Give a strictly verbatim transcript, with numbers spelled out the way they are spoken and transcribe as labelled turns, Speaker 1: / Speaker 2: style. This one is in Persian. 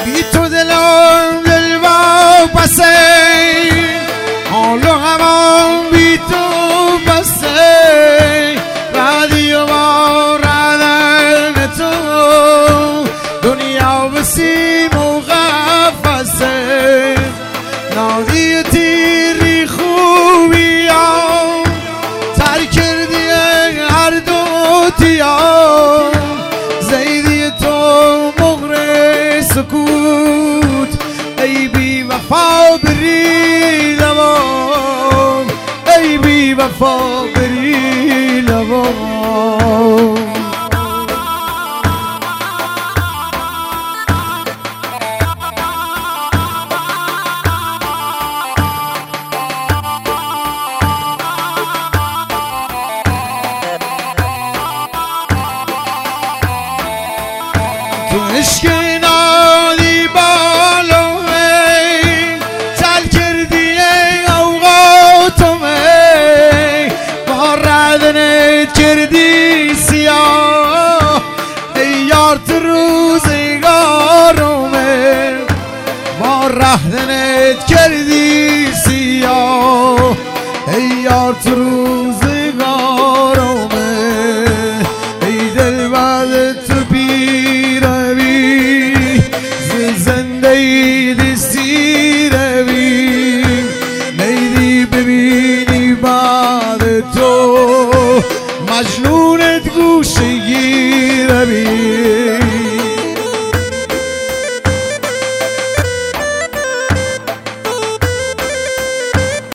Speaker 1: بی تو دلم دل واپسه حال و هوام بی تو بسه رادیو با ردن تو دنیا بسیم و قفسه نادی تیری خوبی ها تر کردی هر دو تیا زیدی تو مغر سکوت ای بی وفا بری لبام ای بی وفا بری لبام تو عشق نالی بالوی تل کردی اوقاتومی با ردنت کردی سیاه ای یار تو روزگارومه با ردنت کردی سیاه ای یار تو روزگارومه ای دل بعد تو زنده ای دستی